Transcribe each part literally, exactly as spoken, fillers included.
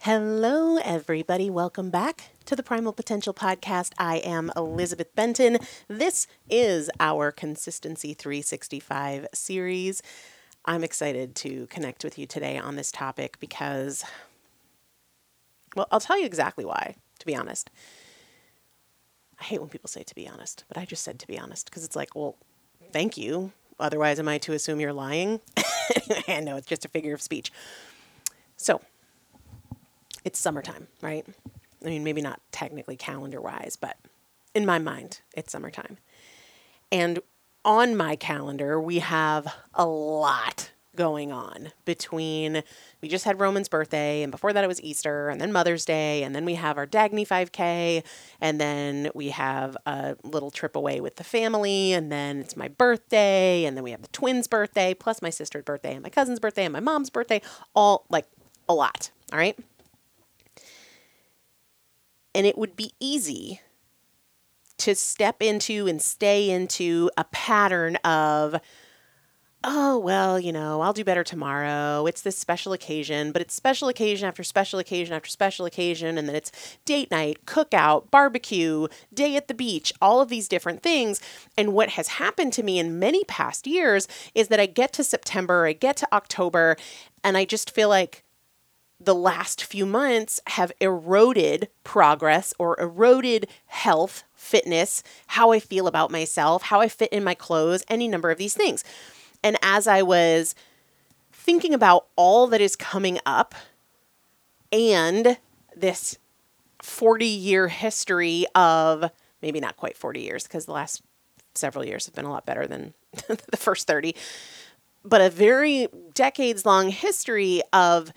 Hello, everybody. Welcome back to the Primal Potential Podcast. I am Elizabeth Benton. This is our Consistency three sixty-five series. I'm excited to connect with you today on this topic because, well, I'll tell you exactly why, to be honest. I hate when people say to be honest, but I just said to be honest because it's like, well, thank you. Otherwise, am I to assume you're lying? I know, it's just a figure of speech. So, it's summertime, right? I mean, maybe not technically calendar-wise, but in my mind, it's summertime. And on my calendar, we have a lot going on between, we just had Roman's birthday, and before that it was Easter, and then Mother's Day, and then we have our Dagny five K, and then we have a little trip away with the family, and then it's my birthday, and then we have the twins' birthday, plus my sister's birthday, and my cousin's birthday, and my mom's birthday, all like a lot, all right? And it would be easy to step into and stay into a pattern of, oh, well, you know, I'll do better tomorrow. It's this special occasion, but it's special occasion after special occasion after special occasion. And then it's date night, cookout, barbecue, day at the beach, all of these different things. And what has happened to me in many past years is that I get to September, I get to October, and I just feel like the last few months have eroded progress or eroded health, fitness, how I feel about myself, how I fit in my clothes, any number of these things. And as I was thinking about all that is coming up and this forty-year history of, maybe not quite forty years, because the last several years have been a lot better than the first thirty, but a very decades-long history of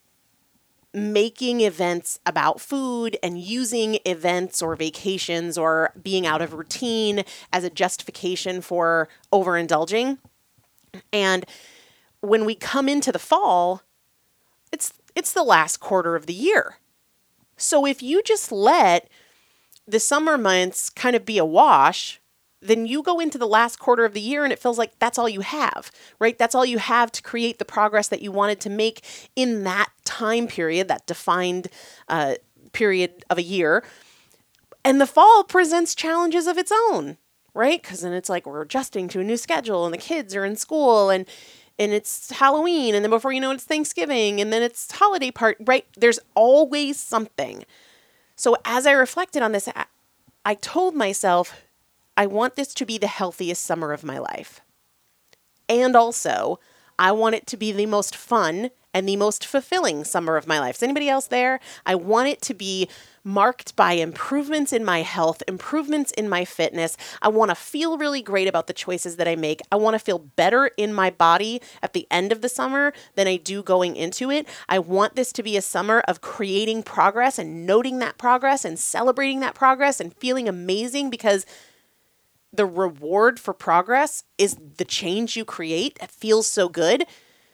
making events about food and using events or vacations or being out of routine as a justification for overindulging. And when we come into the fall, it's it's the last quarter of the year. So if you just let the summer months kind of be a wash, then you go into the last quarter of the year and it feels like that's all you have, right? That's all you have to create the progress that you wanted to make in that time period, that defined uh, period of a year. And the fall presents challenges of its own, right? Because then it's like we're adjusting to a new schedule and the kids are in school and and it's Halloween, and then before you know it, it's Thanksgiving, and then it's holiday part, right? There's always something. So as I reflected on this, I, I told myself, I want this to be the healthiest summer of my life. And also, I want it to be the most fun and the most fulfilling summer of my life. Is anybody else there? I want it to be marked by improvements in my health, improvements in my fitness. I want to feel really great about the choices that I make. I want to feel better in my body at the end of the summer than I do going into it. I want this to be a summer of creating progress and noting that progress and celebrating that progress and feeling amazing, because the reward for progress is the change you create. It feels so good.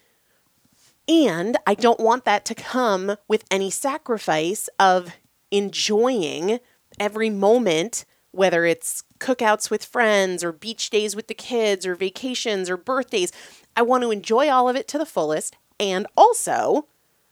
And I don't want that to come with any sacrifice of enjoying every moment, whether it's cookouts with friends or beach days with the kids or vacations or birthdays. I want to enjoy all of it to the fullest and also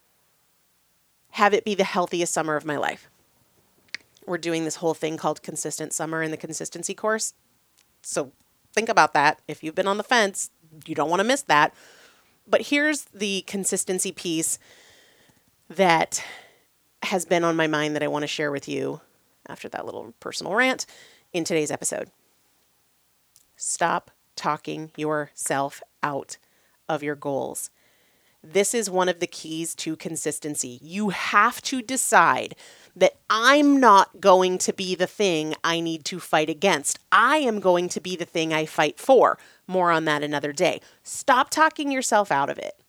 have it be the healthiest summer of my life. We're doing this whole thing called Consistent Summer in the Consistency course. So think about that. If you've been on the fence, you don't want to miss that. But here's the consistency piece that has been on my mind that I want to share with you after that little personal rant in today's episode. Stop talking yourself out of your goals. This is one of the keys to consistency. You have to decide that I'm not going to be the thing I need to fight against. I am going to be the thing I fight for. More on that another day. Stop talking yourself out of it.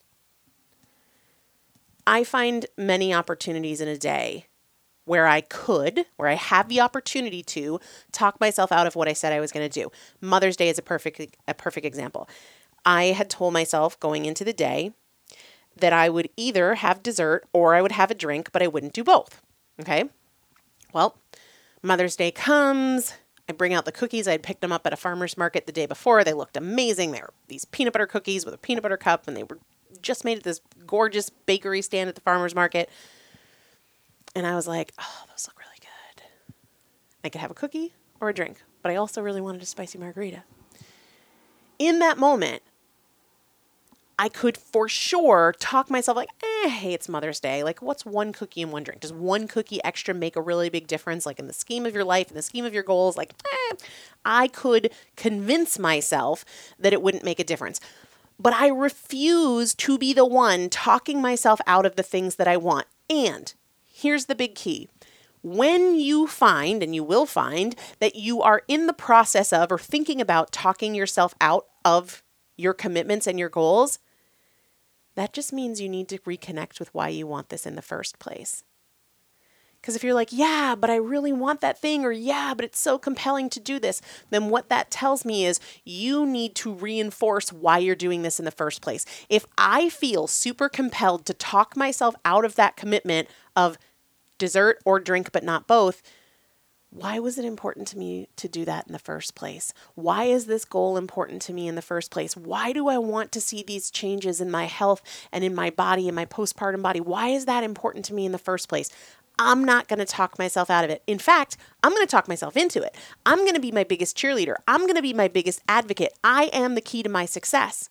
I find many opportunities in a day where I could, where I have the opportunity to talk myself out of what I said I was going to do. Mother's Day is a perfect, a perfect example. I had told myself going into the day that I would either have dessert or I would have a drink, but I wouldn't do both. Okay? Well, Mother's Day comes. I bring out the cookies. I had picked them up at a farmer's market the day before. They looked amazing. They were these peanut butter cookies with a peanut butter cup, and they were just made at this gorgeous bakery stand at the farmer's market. And I was like, oh, those look really good. I could have a cookie or a drink, but I also really wanted a spicy margarita. In that moment, I could for sure talk myself like, eh, hey, it's Mother's Day. Like, what's one cookie and one drink? Does one cookie extra make a really big difference? Like in the scheme of your life, in the scheme of your goals, like, eh, I could convince myself that it wouldn't make a difference. But I refuse to be the one talking myself out of the things that I want. And here's the big key. When you find, and you will find, that you are in the process of or thinking about talking yourself out of your commitments and your goals, that just means you need to reconnect with why you want this in the first place. Because if you're like, yeah, but I really want that thing, or yeah, but it's so compelling to do this, then what that tells me is you need to reinforce why you're doing this in the first place. If I feel super compelled to talk myself out of that commitment of dessert or drink, but not both, why was it important to me to do that in the first place? Why is this goal important to me in the first place? Why do I want to see these changes in my health and in my body, in my postpartum body? Why is that important to me in the first place? I'm not going to talk myself out of it. In fact, I'm going to talk myself into it. I'm going to be my biggest cheerleader. I'm going to be my biggest advocate. I am the key to my success.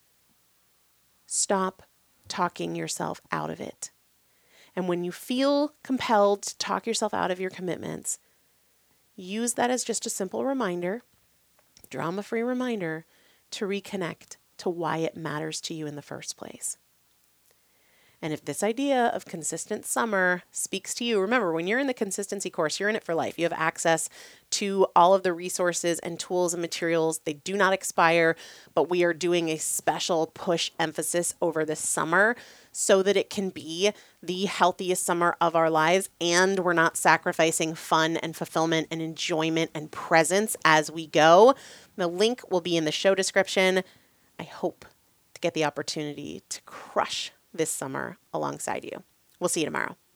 Stop talking yourself out of it. And when you feel compelled to talk yourself out of your commitments, use that as just a simple reminder, drama-free reminder, to reconnect to why it matters to you in the first place. And if this idea of consistent summer speaks to you, remember, when you're in the consistency course, you're in it for life. You have access to all of the resources and tools and materials. They do not expire, but we are doing a special push emphasis over this summer so that it can be the healthiest summer of our lives, and we're not sacrificing fun and fulfillment and enjoyment and presence as we go. The link will be in the show description. I hope to get the opportunity to crush this summer alongside you. We'll see you tomorrow.